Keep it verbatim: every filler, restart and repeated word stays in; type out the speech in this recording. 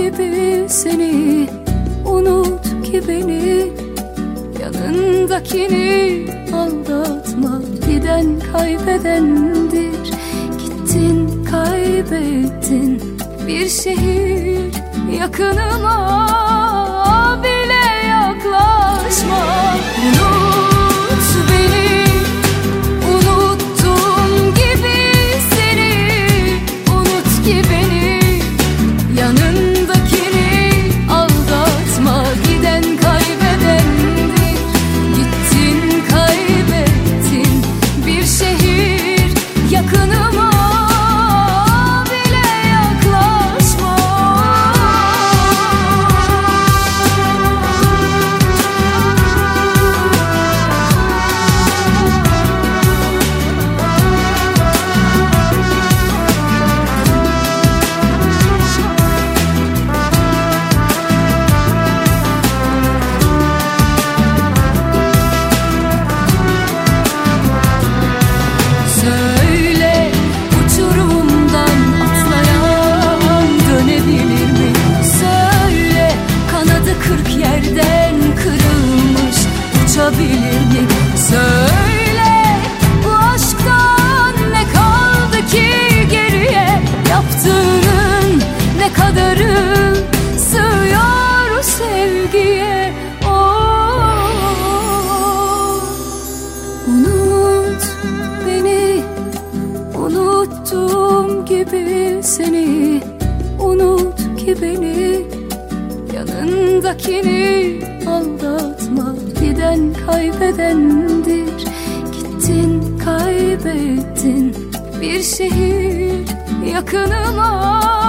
gibi seni, unut ki beni. Yanındakini aldatma, giden kaybedendir. Gittin kaybettin bir şehir, yakınıma bile yaklaşma. Unut beni, unuttum gibi seni, unut ki beni. Yanındakini aldatma, giden kaybedendir. Gittin kaybettin bir şehir, yakınıma bile yaklaşma. Söyle, uçurumdan atlayan dönebilir mi? Söyle, kanadı kırk yerden kırılmış uçabilir mi? Söyle, bu aşktan ne kaldı ki geriye? Yaptığının ne kadarı sığıyor sevgiye? Oh, unut beni, unuttum gibi seni, unut ki beni. Yanındakini aldatma, giden kaybedendir. Gittin kaybettin bir şehir, yakınıma